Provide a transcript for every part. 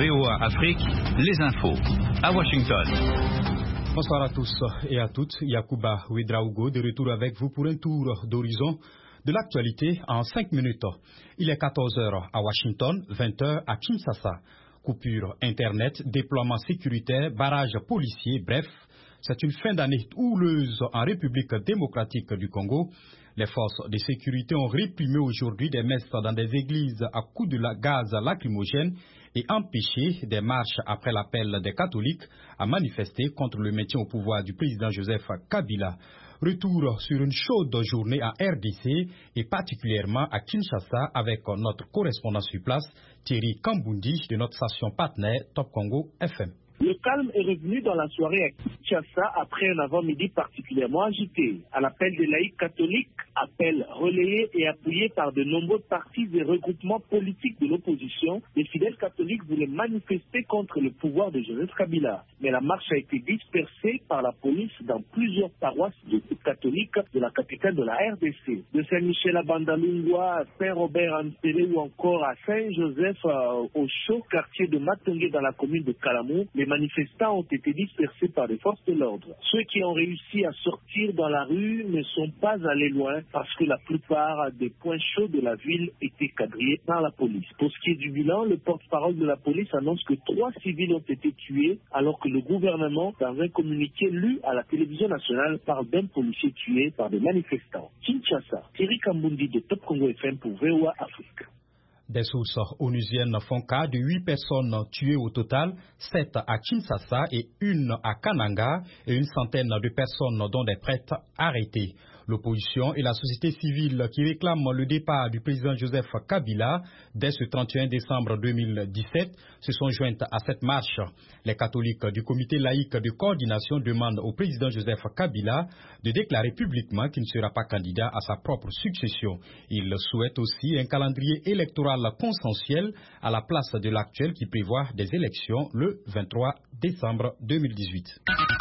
VOA Afrique, les infos. À Washington. Bonsoir à tous et à toutes. Yacouba Ouedraogo de retour avec vous pour un tour d'horizon de l'actualité en 5 minutes. Il est 14h à Washington, 20h à Kinshasa. Coupure Internet, déploiement sécuritaire, barrage policier, bref, c'est une fin d'année houleuse en République démocratique du Congo. Les forces de sécurité ont réprimé aujourd'hui des messes dans des églises à coups de gaz lacrymogène et empêché des marches après l'appel des catholiques à manifester contre le maintien au pouvoir du président Joseph Kabila. Retour sur une chaude journée à RDC et particulièrement à Kinshasa avec notre correspondant sur place, Thierry Kambundi de notre station partenaire Top Congo FM. Le calme est revenu dans la soirée à Kinshasa après un avant-midi particulièrement agité. À l'appel des laïcs catholiques, appel relayé et appuyé par de nombreux partis et regroupements politiques de l'opposition, les fidèles catholiques voulaient manifester contre le pouvoir de Joseph Kabila. Mais la marche a été dispersée par la police dans plusieurs paroisses catholiques de la capitale de la RDC. De Saint-Michel à Bandalungwa, à Saint-Robert-en-Télé ou encore à Saint-Joseph au chaud quartier de Matongé dans la commune de Kalamou, les manifestants ont été dispersés par les forces de l'ordre. Ceux qui ont réussi à sortir dans la rue ne sont pas allés loin parce que la plupart des points chauds de la ville étaient quadrillés par la police. Pour ce qui est du bilan, le porte-parole de la police annonce que 3 civils ont été tués alors que le gouvernement, dans un communiqué lu à la télévision nationale, parle d'un policier tué par des manifestants. Kinshasa, Thierry Kambundi de Top Congo FM pour VOA Afrique. Des sources onusiennes font cas de 8 personnes tuées au total, 7 à Kinshasa et 1 à Kananga et une centaine de personnes dont des prêtres arrêtés. L'opposition et la société civile qui réclament le départ du président Joseph Kabila dès ce 31 décembre 2017 se sont jointes à cette marche. Les catholiques du comité laïque de coordination demandent au président Joseph Kabila de déclarer publiquement qu'il ne sera pas candidat à sa propre succession. Ils souhaitent aussi un calendrier électoral consensuel à la place de l'actuel qui prévoit des élections le 23 décembre 2018.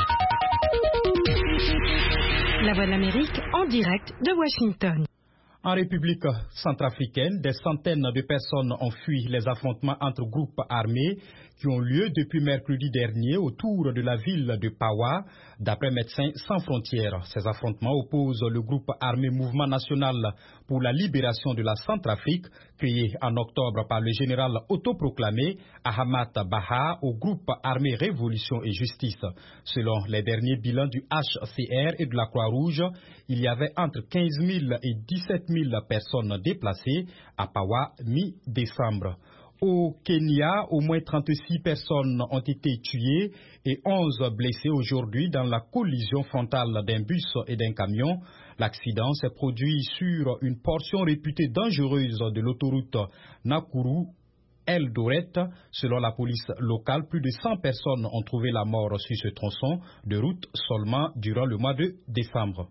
La Voix de l'Amérique en direct de Washington. En République centrafricaine, des centaines de personnes ont fui les affrontements entre groupes armés qui ont lieu depuis mercredi dernier autour de la ville de Pawa, d'après Médecins sans frontières. Ces affrontements opposent le groupe armé Mouvement national pour la libération de la Centrafrique, créé en octobre par le général autoproclamé Ahmad Baha, au groupe armé Révolution et Justice. Selon les derniers bilans du HCR et de la Croix-Rouge, il y avait entre 15 000 et 17 000 personnes déplacées à Pawa mi-décembre. Au Kenya, au moins 36 personnes ont été tuées et 11 blessées aujourd'hui dans la collision frontale d'un bus et d'un camion. L'accident s'est produit sur une portion réputée dangereuse de l'autoroute Nakuru-Eldoret. Selon la police locale, plus de 100 personnes ont trouvé la mort sur ce tronçon de route seulement durant le mois de décembre.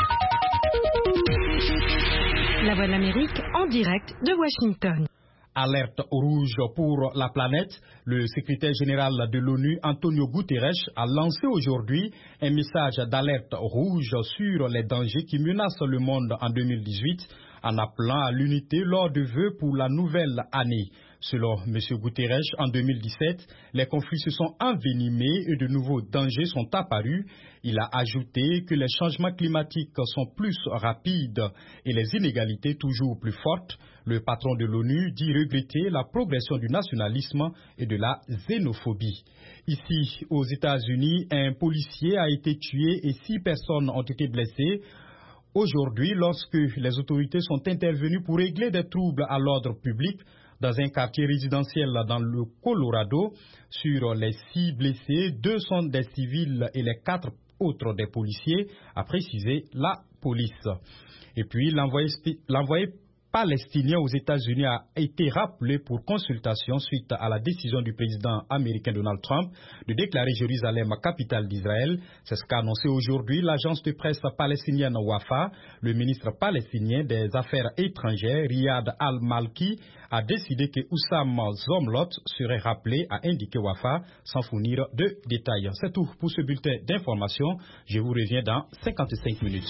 La Voix de l'Amérique en direct de Washington. Alerte rouge pour la planète. Le secrétaire général de l'ONU, Antonio Guterres, a lancé aujourd'hui un message d'alerte rouge sur les dangers qui menacent le monde en 2018 en appelant à l'unité lors de vœux pour la nouvelle année. Selon M. Guterres, en 2017, les conflits se sont envenimés et de nouveaux dangers sont apparus. Il a ajouté que les changements climatiques sont plus rapides et les inégalités toujours plus fortes. Le patron de l'ONU dit regretter la progression du nationalisme et de la xénophobie. Ici, aux États-Unis, un policier a été tué et 6 personnes ont été blessées aujourd'hui lorsque les autorités sont intervenues pour régler des troubles à l'ordre public dans un quartier résidentiel dans le Colorado. Sur les 6 blessés, 2 sont des civils et les 4 autres des policiers, a précisé la police. Et puis l'envoyé palestinien aux États-Unis a été rappelé pour consultation suite à la décision du président américain Donald Trump de déclarer Jérusalem capitale d'Israël. C'est ce qu'a annoncé aujourd'hui l'agence de presse palestinienne Wafa. Le ministre palestinien des Affaires étrangères, Riyad Al-Malki, a décidé que Oussam Zomlot serait rappelé, a indiqué Wafa, sans fournir de détails. C'est tout pour ce bulletin d'information. Je vous reviens dans 55 minutes.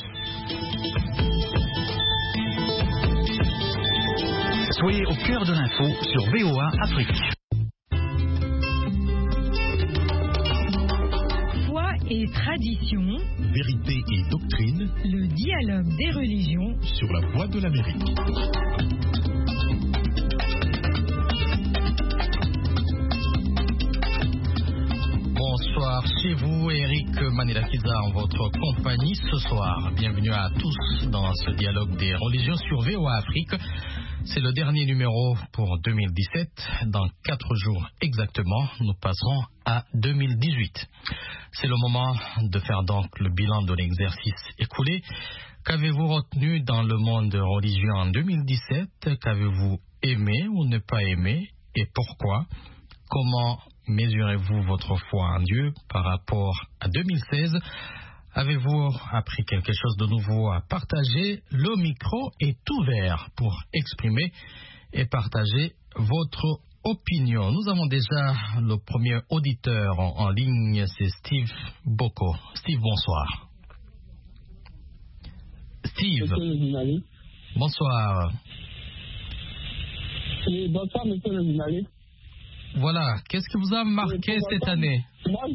Soyez au cœur de l'info sur VOA Afrique. tradition, vérité et doctrine, le dialogue des religions sur la voie de l'Amérique. Bonsoir chez vous, Eric Manilakiza en votre compagnie ce soir. Bienvenue à tous dans ce dialogue des religions sur VOA Afrique. C'est le dernier numéro pour 2017. Dans 4 jours exactement, nous passerons à 2018. C'est le moment de faire donc le bilan de l'exercice écoulé. Qu'avez-vous retenu dans le monde religieux en 2017? Qu'avez-vous aimé ou ne pas aimé et pourquoi? Comment mesurez-vous votre foi en Dieu par rapport à 2016? Avez-vous appris quelque chose de nouveau à partager? Le micro est ouvert pour exprimer et partager votre opinion. Nous avons déjà le premier auditeur en ligne, c'est Steve Boko. Steve, bonsoir. Steve. Bonsoir. Oui, bonsoir, monsieur le journaliste. Voilà, qu'est-ce qui vous a marqué cette année?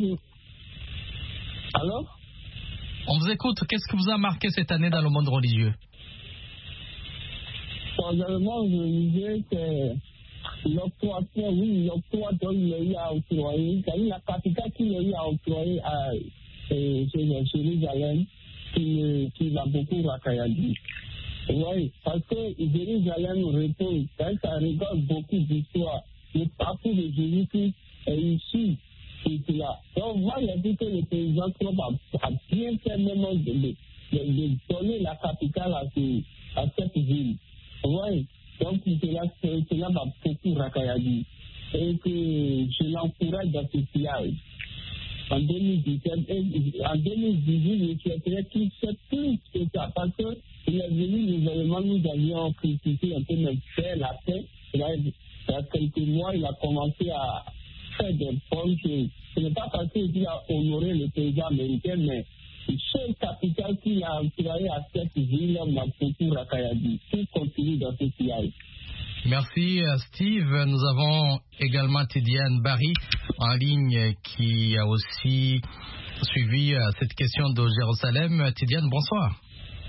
Alors? On vous écoute, qu'est-ce qui vous a marqué cette année dans le monde religieux? Personnellement, je disais que l'octroi qu'il a eu à octroyer, la capitale qu'il a eu à octroyer à Jérusalem, qui va beaucoup racailler. Oui, parce que Jérusalem repose, ça regarde beaucoup d'histoires. Le parcours de Jésus-Christ est ici. Donc, moi, j'ai dit que le président Trump a bien fait maintenant de donner la capitale à cette ville. Oui, donc cela va beaucoup racailler. Et que je l'encourage dans ce sillage. En 2017, en 2018, je souhaiterais qu'il soit plus que ça. Parce qu'il est venu nouvellement, nous avions critiqué un peu notre fait, la paix. Il y a quelques mois, il a commencé à faire des bonnes choses. Ce n'est pas parce qu'il a honoré le président américain, mais le seul capital qu'il a employé à cette ville m'a beaucoup racaillé. Tout continue dans ce sillage. Merci Steve. Nous avons également Tidiane Barry en ligne qui a aussi suivi cette question de Jérusalem. Tidiane, bonsoir.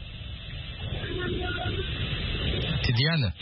Tidiane.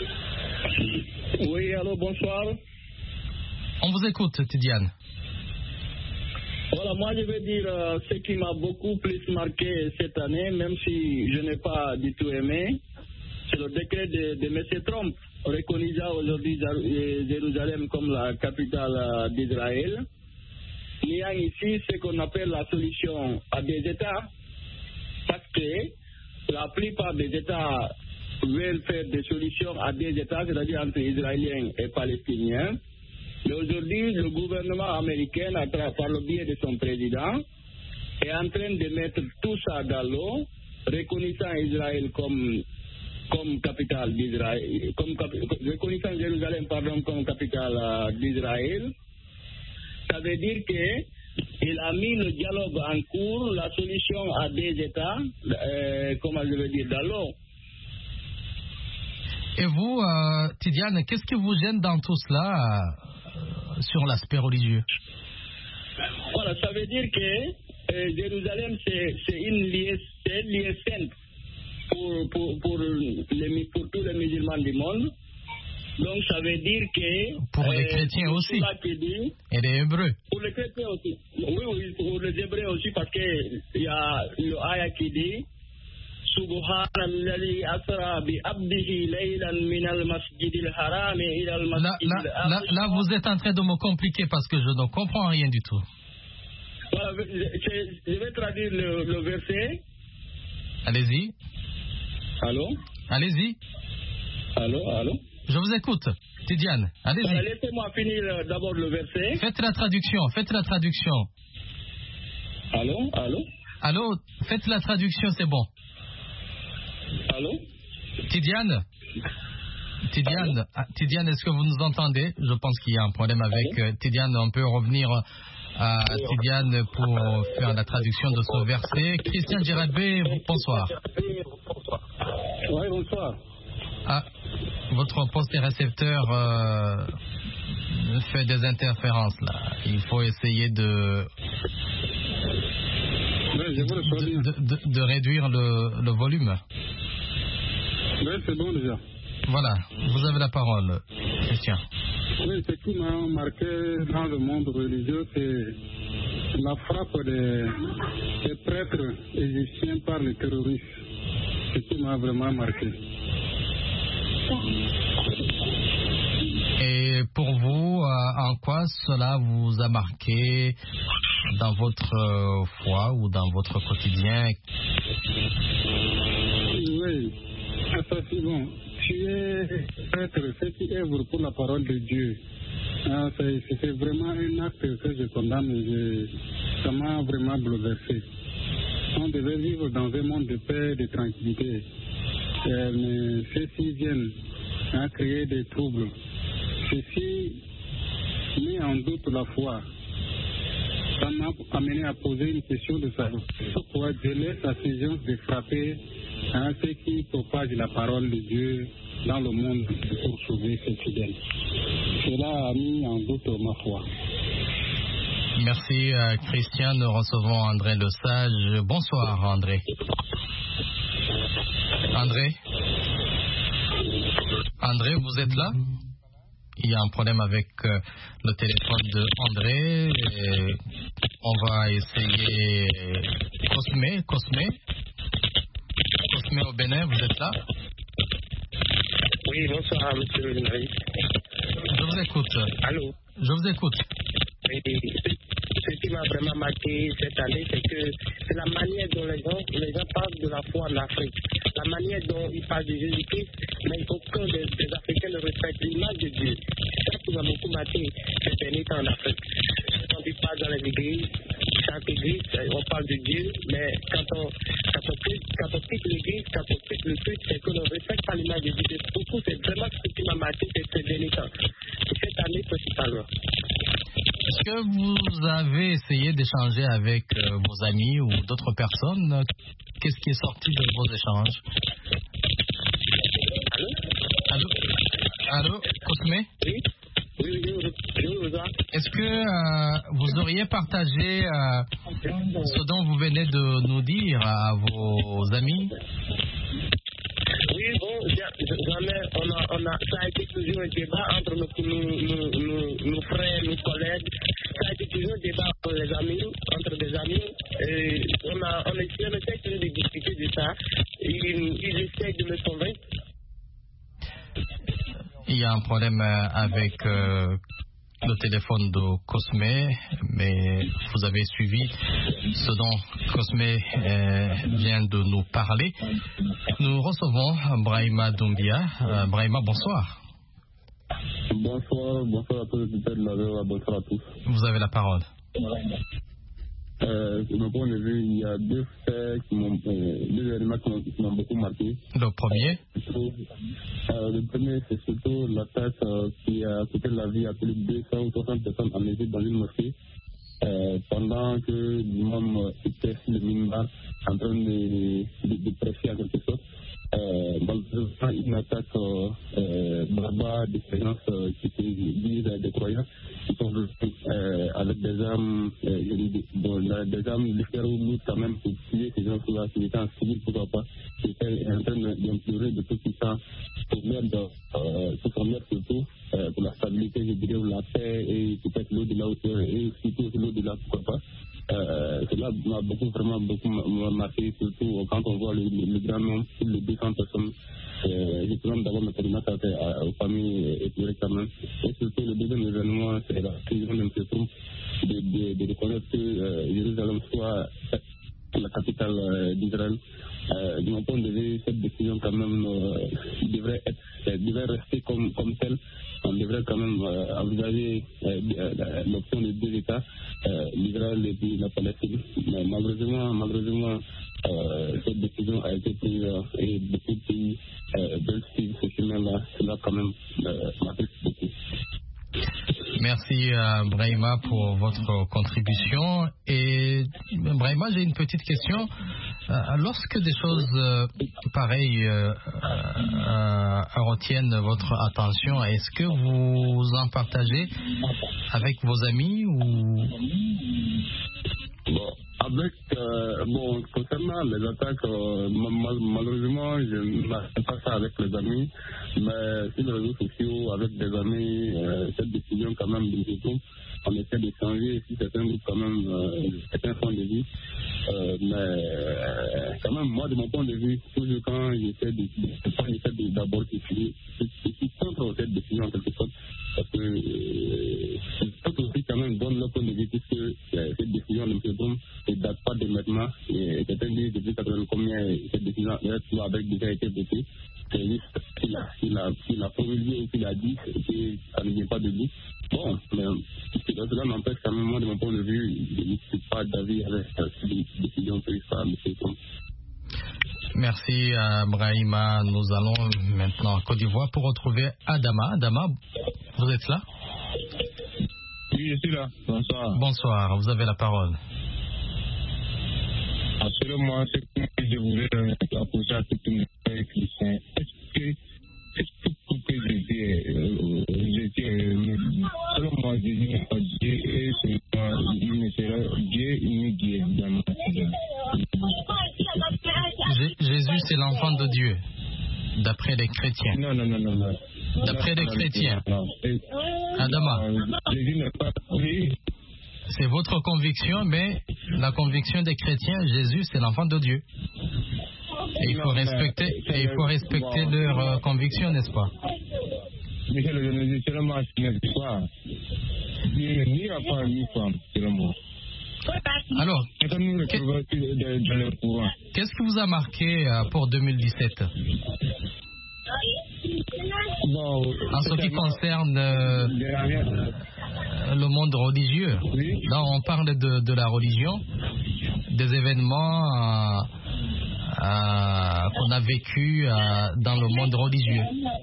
Oui, allô, bonsoir. On vous écoute, Tidiane. Voilà, moi je vais dire ce qui m'a beaucoup plus marqué cette année, même si je n'ai pas du tout aimé, c'est le décret de M. Trump, reconnaissant aujourd'hui Jérusalem comme la capitale d'Israël. Il y a ici ce qu'on appelle la solution à des États, parce que la plupart des États veulent faire des solutions à des États, c'est-à-dire entre Israéliens et Palestiniens. Mais aujourd'hui, le gouvernement américain, par le biais de son président, est en train de mettre tout ça dans l'eau, reconnaissant Israël comme capitale d'Israël, reconnaissant Jérusalem comme capitale d'Israël. Ça veut dire qu'il a mis le dialogue en cours, la solution à des États, comment je veux dire, dans l'eau. Et vous, Tidiane, qu'est-ce qui vous gêne dans tout cela sur l'aspect religieux? Voilà, ça veut dire que Jérusalem, c'est une lieu sainte pour tous les musulmans du monde. Donc, ça veut dire que... Pour les chrétiens aussi. Et les Hébreux. Pour les chrétiens aussi. Oui, pour les Hébreux aussi, parce qu'il y a le ayah qui dit... Là, vous êtes en train de me compliquer parce que je ne comprends rien du tout. Voilà, je vais traduire le verset. Allez-y. Allô? Allez-y. Allô? Je vous écoute. Tidiane, allez-y. Voilà, laissez-moi finir d'abord le verset. Faites la traduction. Allô, faites la traduction, c'est bon. Allô? Tidiane, est-ce que vous nous entendez? Je pense qu'il y a un problème avec Tidiane. On peut revenir à Tidiane pour faire la traduction de ce verset. Christian Girardbé, bonsoir. Oui, bonsoir. Ah, votre poste récepteur fait des interférences là. Il faut essayer de je vous reçois bien. De réduire le volume. Oui, c'est bon déjà. Voilà, vous avez la parole, Christian. Oui, ce qui m'a marqué dans le monde religieux, c'est la frappe des prêtres égyptiens par les terroristes. Ce qui m'a vraiment marqué. Et pour vous, en quoi cela vous a marqué dans votre foi ou dans votre quotidien? Oui, ça c'est bon. Tu es prêtre, ceux qui œuvrent pour la parole de Dieu. C'est vraiment un acte que je condamne et ça m'a vraiment bouleversé. On devait vivre dans un monde de paix et de tranquillité. Mais ceux-ci viennent à créer des troubles. Ceci met en doute la foi. Ça m'a amené à poser une question de savoir pourquoi Dieu laisse la saison de frapper à ceux qui propagent la parole de Dieu dans le monde pour sauver ses fidèles. Cela a mis en doute ma foi. Merci Christian. Nous recevons André Le Sage. Bonsoir André. André, vous êtes là? Il y a un problème avec le téléphone de André. On va essayer Cosme au Bénin, vous êtes là? Oui, bonsoir, monsieur le journaliste. Je vous écoute. Allô? Je vous écoute. Oui, ce qui m'a vraiment marqué cette année, c'est que c'est la manière dont les gens parlent de la foi en Afrique. La manière dont ils parlent de Jésus-Christ, mais aucun des Africains ne respecte l'image de Dieu. C'est ça qui m'a beaucoup marqué ces derniers temps en Afrique. Quand ils parlent dans les églises, chaque église, on parle de Dieu, mais quand on quitte l'église, quand on quitte le culte, c'est qu'on ne respecte pas l'image de Dieu. Beaucoup, c'est vraiment ce qui m'a marqué ces derniers temps. Et cette année principalement. Est-ce que vous avez essayé d'échanger avec vos amis ou d'autres personnes? Qu'est-ce qui est sorti de vos échanges? Allô, Cosme? Oui, je vous vois. Est-ce que vous auriez partagé ce dont vous venez de nous dire à vos amis? Oui, bon, ça a été toujours un débat entre nos frères, nos collègues. Ça a été toujours un débat entre des amis. On essaie toujours de discuter de ça. Ils essaient de me convaincre. Il y a un problème avec le téléphone de Cosme, mais vous avez suivi ce dont Cosme vient de nous parler. Nous recevons Brahima Doumbia. Brahima, bonsoir. Bonsoir à tous les auditeurs de la VOA, bonsoir à tous. Vous avez la parole. De mon point de vue, il y a deux faits deux éléments qui m'ont beaucoup marqué. Le premier? Le premier, c'est surtout l'attaque qui a coûté la vie à plus de 200 ou 300 personnes en Égypte dans une mosquée. Pendant que l'imam était sur le minbar en train de prêcher en quelque sorte. Malheureusement, une attaque barbare des séances qui se disent des croyants qui sont avec des armes légères ou lourdes quand même pour tuer ces gens-là qui étaient en civil, pourquoi pas, qui étaient en train d'implorer de tout puissant pour son maître surtout pour la stabilité, je dirais, pour la paix et peut-être l'au-delà et surtout l'au-delà, pourquoi pas. Cela m'a beaucoup marqué, surtout quand on voit le grand nombre, plus de 200 personnes. Je demande d'abord ma périmètre aux familles éplorées quand même. Et surtout, le deuxième événement, c'est la décision de reconnaître que Jérusalem soit la capitale d'Israël. De mon point de vue, cette décision quand même devrait rester comme telle. On devrait quand même envisager l'option de deux États, l'Israël et puis la Palestine. Mais malheureusement, cette décision a été prise et beaucoup de pays veulent suivre ce chemin-là. Cela quand même m'attire beaucoup. Merci Brahima pour votre contribution. Et Brahima, j'ai une petite question. Lorsque des choses pareilles retiennent votre attention, est-ce que vous en partagez avec vos amis ou... Bon, Concernant les attaques, malheureusement, je ne fais pas ça avec les amis, mais sur les réseaux sociaux, avec des amis, cette décision quand même de tout, on essaie d'échanger si certains groupes quand même, certains points de vue, mais quand même, moi de mon point de vue, toujours quand j'essaie d'abord je suis contre cette décision en quelque sorte, parce que c'est aussi quand même donne leur point de vue puisque cette décision de M. Broom ne date pas de maintenant, et quelqu'un dit depuis 80 combien cette décision avait déjà été votée. C'est juste qu'il a promulgué ou qu'il a dit que ça ne vient pas de lui. Bon, mais cela n'empêche quand même, moi, de mon point de vue, je ne suis pas d'avis avec cette décision prise par M. Broom. Merci Brahima. Nous allons maintenant en Côte d'Ivoire pour retrouver Adama. Adama, vous êtes là? Oui, je suis là. Bonsoir. Bonsoir, vous avez la parole. Absolument, c'est que je voulais approcher à tout le monde chrétien. Est-ce que selon moi, Jésus n'est pas Dieu et il ne sera Dieu ni Dieu dans ma vie. Jésus, c'est l'enfant de Dieu, d'après les chrétiens. Non. D'après les chrétiens. Non. Adama. Jésus n'est pas Dieu. C'est votre conviction, mais la conviction des chrétiens, Jésus, c'est l'enfant de Dieu. Et il faut respecter leur conviction, n'est-ce pas? Michel, je ne dis seulement ce n'est pas. Dieu n'y a pas ni femme, selon moi. Alors, qu'est-ce qui vous a marqué pour 2017 en ce qui concerne le monde religieux? Là, on parle de la religion, des événements qu'on a vécus dans le monde religieux.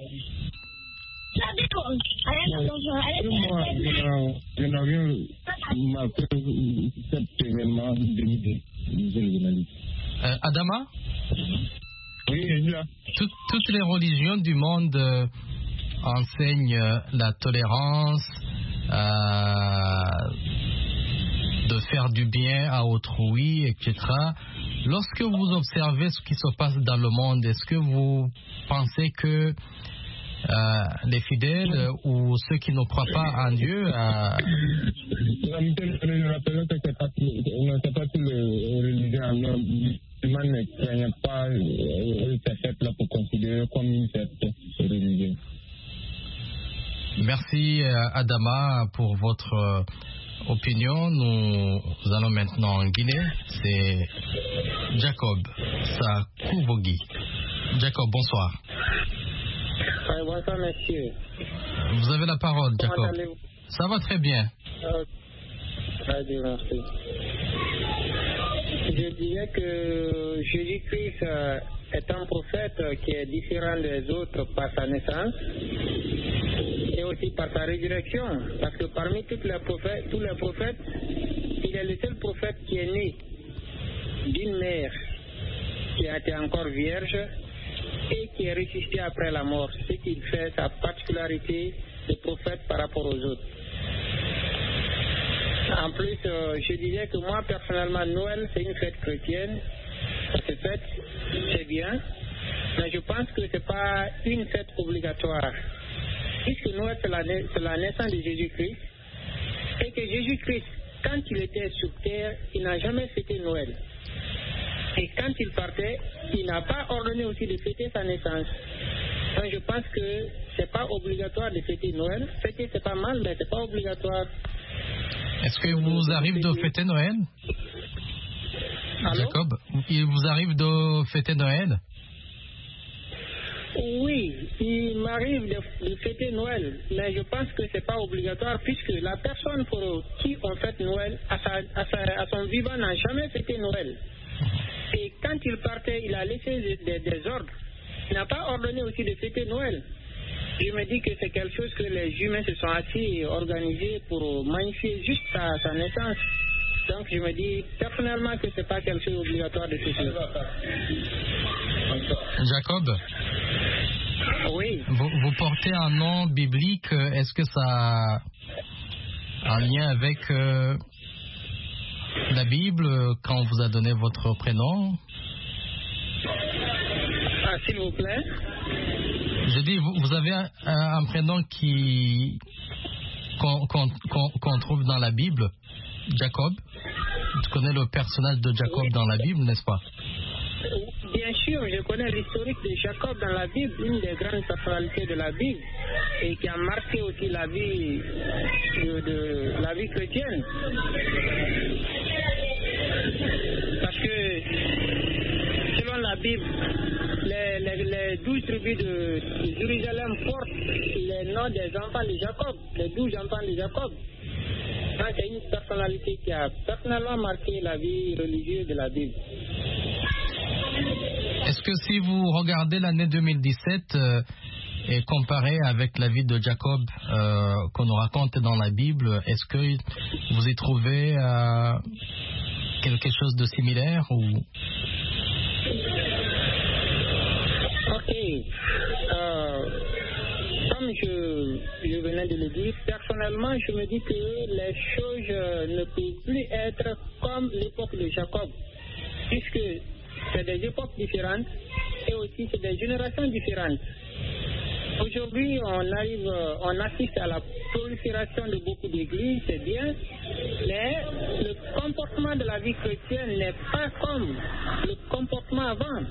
Moi, je n'ai rien marqué cet événement de Adama? Oui, je suis là. Toutes les religions du monde enseignent la tolérance, de faire du bien à autrui, etc. Lorsque vous observez ce qui se passe dans le monde, est-ce que vous pensez que les fidèles ou ceux qui ne croient pas en Dieu... C'est pas tout le religion. L'humain ne craignent pas cette fête-là pour considérer comme une fête religieuse. Merci Adama pour votre opinion. Nous allons maintenant en Guinée. C'est Jacob Sakouvogi. Jacob, bonsoir. Oui, bonsoir monsieur. Vous avez la parole, Jacob. Comment allez-vous? Ça va très bien. Très bien, merci. Je dirais que Jésus-Christ est un prophète qui est différent des autres par sa naissance et aussi par sa résurrection. Parce que parmi tous les prophètes, il est le seul prophète qui est né d'une mère qui a été encore vierge et qui est ressuscité après la mort. Ce qui fait sa particularité de prophète par rapport aux autres. En plus, je dirais que moi, personnellement, Noël, c'est une fête chrétienne. Cette fête, c'est bien. Mais je pense que ce n'est pas une fête obligatoire. Puisque Noël, c'est la naissance de Jésus-Christ. Et que Jésus-Christ, quand il était sur terre, il n'a jamais fêté Noël. Et quand il partait, il n'a pas ordonné aussi de fêter sa naissance. Donc je pense que ce n'est pas obligatoire de fêter Noël. Fêter, c'est pas mal, mais ce n'est pas obligatoire. Est-ce que vous arrive de fêter Noël? Allô? Jacob, il vous arrive de fêter Noël? Oui, il m'arrive de fêter Noël, mais je pense que ce n'est pas obligatoire puisque la personne pour qui on fête Noël, à son vivant, n'a jamais fêté Noël. Et quand il partait, il a laissé des ordres. Il n'a pas ordonné aussi de fêter Noël. Je me dis que c'est quelque chose que les humains se sont assis et organisés pour magnifier juste sa naissance. Donc je me dis personnellement que ce n'est pas quelque chose d'obligatoire de fêter. Jacob? Oui. Vous portez un nom biblique. Est-ce que ça a un lien avec la Bible quand on vous a donné votre prénom? Ah, s'il vous plaît. Je dis, vous avez un prénom qu'on trouve dans la Bible, Jacob. Tu connais le personnage de Jacob dans la Bible, n'est-ce pas? Bien sûr, je connais l'historique de Jacob dans la Bible, une des grandes personnalités de la Bible, et qui a marqué aussi la vie la vie chrétienne. Parce que selon la Bible, les 12 tribus de Jérusalem portent les noms des enfants de Jacob, les 12 enfants de Jacob. C'est une personnalité qui a personnellement marqué la vie religieuse de la Bible. Est-ce que si vous regardez l'année 2017 et comparé avec la vie de Jacob qu'on nous raconte dans la Bible, est-ce que vous y trouvez quelque chose de similaire ou... Ok. Comme je venais de le dire, personnellement, je me dis que les choses ne peuvent plus être comme l'époque de Jacob, puisque c'est des époques différentes et aussi c'est des générations différentes. Aujourd'hui, on assiste à la prolifération de beaucoup d'églises, c'est bien, mais le comportement de la vie chrétienne n'est pas comme le comportement avant.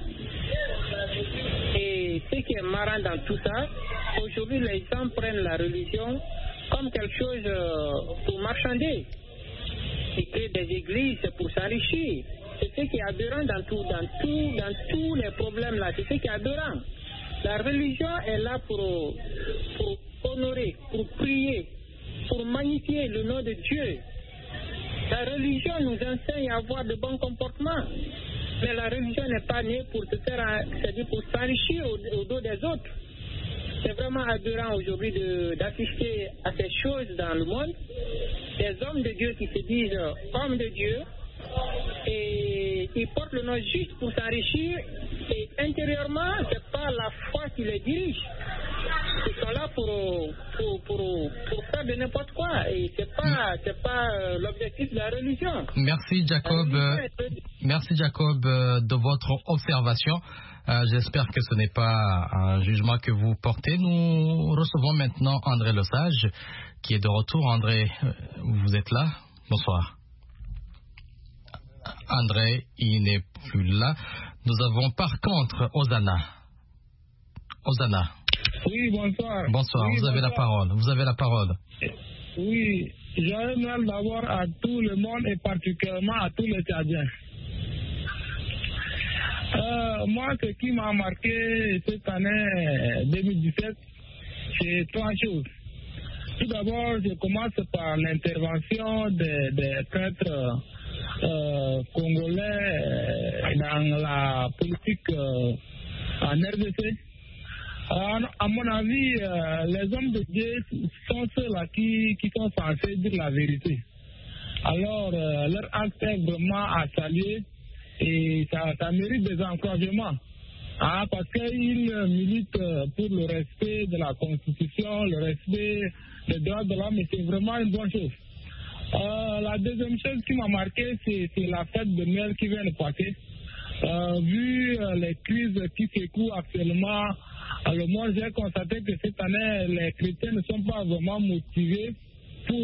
Et ce qui est marrant dans tout ça, aujourd'hui les gens prennent la religion comme quelque chose pour marchander. Ils créent des églises pour s'enrichir. C'est ce qui est aberrant dans tous les problèmes là. C'est ce qui est aberrant. La religion est là pour honorer, pour prier, pour magnifier le nom de Dieu. La religion nous enseigne à avoir de bons comportements. Mais la religion n'est pas née pour se faire, c'est-à-dire pour s'enrichir au dos des autres. C'est vraiment aberrant aujourd'hui d'assister à ces choses dans le monde. Des hommes de Dieu qui se disent hommes de Dieu et ils portent le nom juste pour s'enrichir et intérieurement, c'est pas la foi qui les dirige. Ils sont là pour faire de n'importe quoi et c'est pas l'objectif de la religion. Merci Jacob de votre observation. J'espère que ce n'est pas un jugement que vous portez. Nous recevons maintenant André Lesage qui est de retour. André, vous êtes là? Bonsoir. André, il n'est plus là. Nous avons par contre Osana. Oui, bonsoir. Bonsoir, oui, vous avez la parole. Oui, j'aimerais Noël d'abord à tout le monde et particulièrement à tous les Tchadiens. Moi, ce qui m'a marqué cette année 2017, c'est trois choses. Tout d'abord, je commence par l'intervention des prêtres congolais dans la politique en RDC. À mon avis, les hommes de Dieu sont ceux-là qui sont censés dire la vérité. Alors, leur acte est vraiment à saluer et ça mérite des encouragements. Parce qu'ils militent pour le respect de la Constitution, le respect des droits de l'homme, et c'est vraiment une bonne chose. La deuxième chose qui m'a marqué, c'est la fête de Noël qui vient de passer. Vu les crises qui secouent actuellement le monde, j'ai constaté que cette année, les chrétiens ne sont pas vraiment motivés pour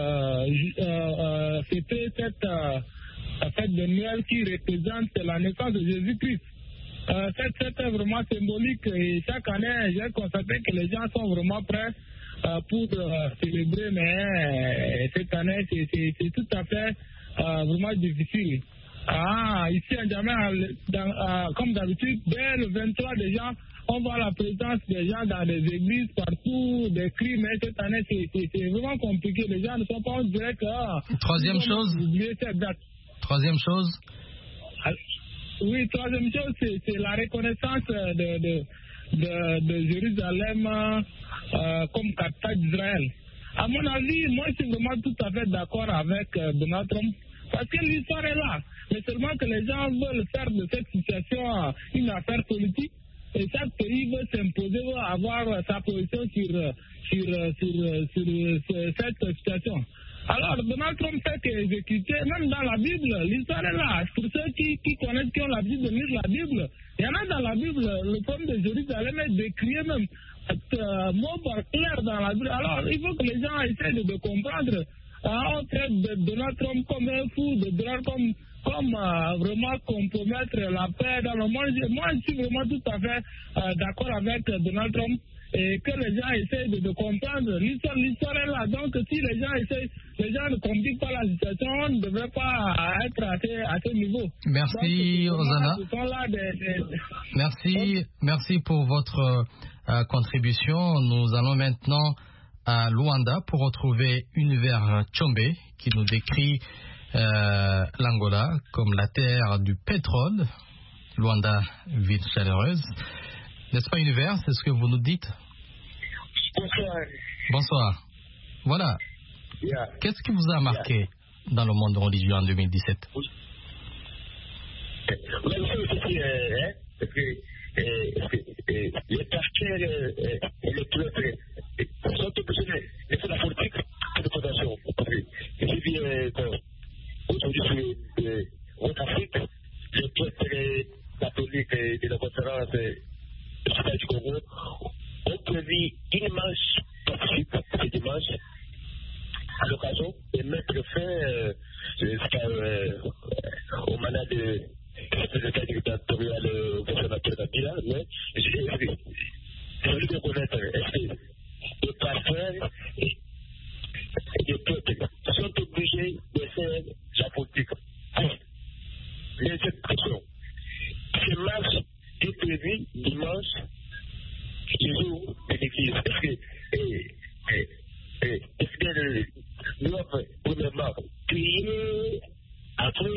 fêter cette fête de Noël qui représente la naissance de Jésus-Christ. Cette fête est vraiment symbolique et chaque année, j'ai constaté que les gens sont vraiment prêts pour célébrer, mais cette année, c'est tout à fait vraiment difficile. Ici à Djamena, comme d'habitude, dès le 23 déjà, on voit la présence des gens dans des églises partout, des cris, mais cette année, c'est vraiment compliqué. Les gens ne sont pas en direct. Troisième chose. Oui, troisième chose, c'est la reconnaissance de Jérusalem comme capitale d'Israël. À mon avis, moi, je suis vraiment tout à fait d'accord avec Donald Trump, parce que l'histoire est là. Mais seulement que les gens veulent faire de cette situation une affaire politique. Et chaque pays veut s'imposer, veut avoir sa position sur cette situation. Alors, Donald Trump fait qu'exécuter, même dans la Bible, l'histoire est là. Pour ceux qui connaissent, qui ont l'habitude de lire la Bible, il y en a dans la Bible, le problème de Jérusalem est décrié même mot par clair dans la Bible. Alors, il faut que les gens essayent de comprendre. On traite de Donald Trump comme un fou, de Donald Trump comme vraiment compromettre la paix dans le monde. Moi, je suis vraiment tout à fait d'accord avec Donald Trump. Et que les gens essayent de comprendre. L'histoire est là. Donc, si les gens ne compliquent pas la situation, on ne devrait pas être à ce niveau. Merci, Osana. Merci pour votre contribution. Nous allons maintenant à Luanda pour retrouver Univers Tchombe qui nous décrit l'Angola comme la terre du pétrole. Luanda, ville chaleureuse. N'est-ce pas, Univers? C'est ce que vous nous dites? Bonsoir. Bonsoir. Voilà. Yeah. Qu'est-ce qui vous a marqué dans le monde religieux en 2017? Même si parce que les pasteurs et les prêtres sont obligés de faire la politique de fondation. Je viens aujourd'hui en Afrique, les prêtres catholiques de la conférence du Congo ont prévu une marche pacifique ce dimanche à l'occasion de mettre fin au mandat de secrétaire dictatorial au sénateur Kabila, mais je veux bien connaître est-ce que les pasteurs et les peuples sont obligés de faire la politique. Les expressions. Ces marches est prévues dimanche, le jour de l'église. Est-ce qu'elles doivent premièrement prier après?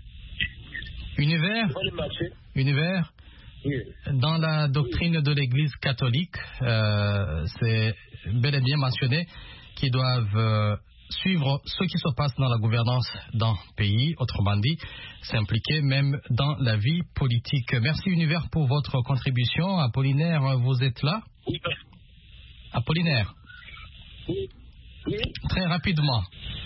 Univers, oui. Dans la doctrine de l'Église catholique, c'est bel et bien mentionné qu'ils doivent suivre ce qui se passe dans la gouvernance d'un pays, autrement dit, s'impliquer même dans la vie politique. Merci Univers pour votre contribution. Apollinaire, vous êtes là? Oui. Apollinaire? Oui. Très rapidement.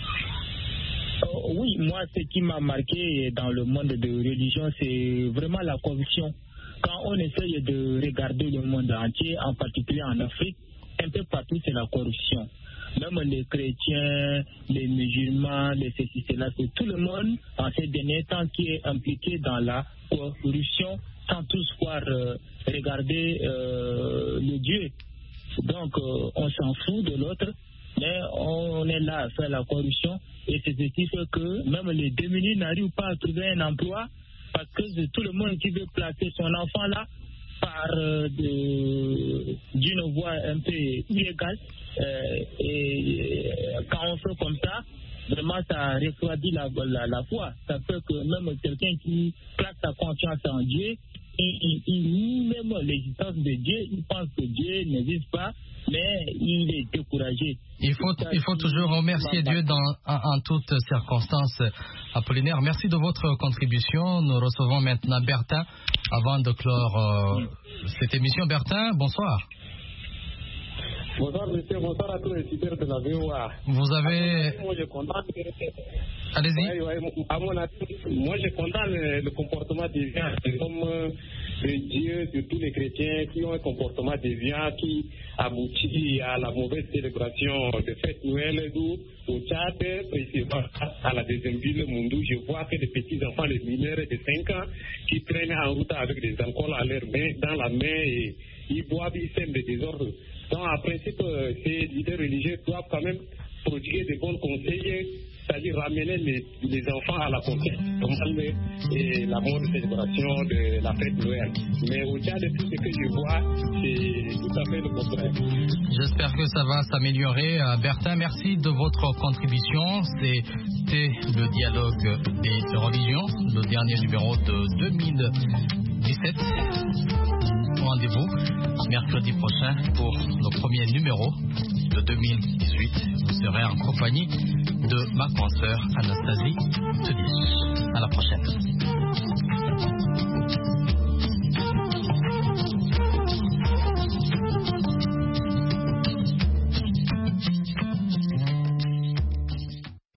Oui, moi, ce qui m'a marqué dans le monde de religion, c'est vraiment la corruption. Quand on essaye de regarder le monde entier, en particulier en Afrique, un peu partout, c'est la corruption. Même les chrétiens, les musulmans, les ceci, cela, c'est tout le monde en ces derniers temps qui est impliqué dans la corruption sans tous pouvoir regarder le Dieu. Donc, on s'en fout de l'autre, mais on est là à faire la corruption et c'est ce qui fait que même les démunis n'arrivent pas à trouver un emploi parce que c'est tout le monde qui veut placer son enfant là par d'une voie un peu illégale. Et quand on fait comme ça, vraiment ça refroidit la foi. Ça fait que même quelqu'un qui place sa confiance en Dieu, il nie même l'existence de Dieu, il pense que Dieu n'existe pas, mais il est découragé. Il faut toujours remercier Dieu en toutes circonstances. Apollinaire, merci de votre contribution. Nous recevons maintenant Bertin avant de clore cette émission. Bertin, bonsoir. Bonsoir monsieur, bonsoir à tous les auditeurs de la VOA. Vous avez... Moi je condamne... Allez-y. À mon avis, moi je condamne le comportement déviant des hommes de Dieu, de tous les chrétiens qui ont un comportement déviant qui aboutit à la mauvaise célébration de fête Noël d'où au Tchad, précisément à la deuxième ville Moundou, je vois que des petits enfants, les mineurs de 5 ans qui traînent en route avec des alcools à leur main, dans la main et ils boivent, ils sèment des désordres. Donc, en principe, ces leaders religieux doivent quand même prodiguer de bons conseils, c'est-à-dire ramener les enfants à la conscience et la bonne célébration de la fête Noël. Mais au-delà de tout ce que je vois, c'est tout à fait le contraire. J'espère que ça va s'améliorer. Bertin, merci de votre contribution. C'était le dialogue des religions, le dernier numéro de 2017. Rendez-vous mercredi prochain pour le premier numéro de 2018. Vous serez en compagnie de ma consoeur Anastasie Tudis. À la prochaine.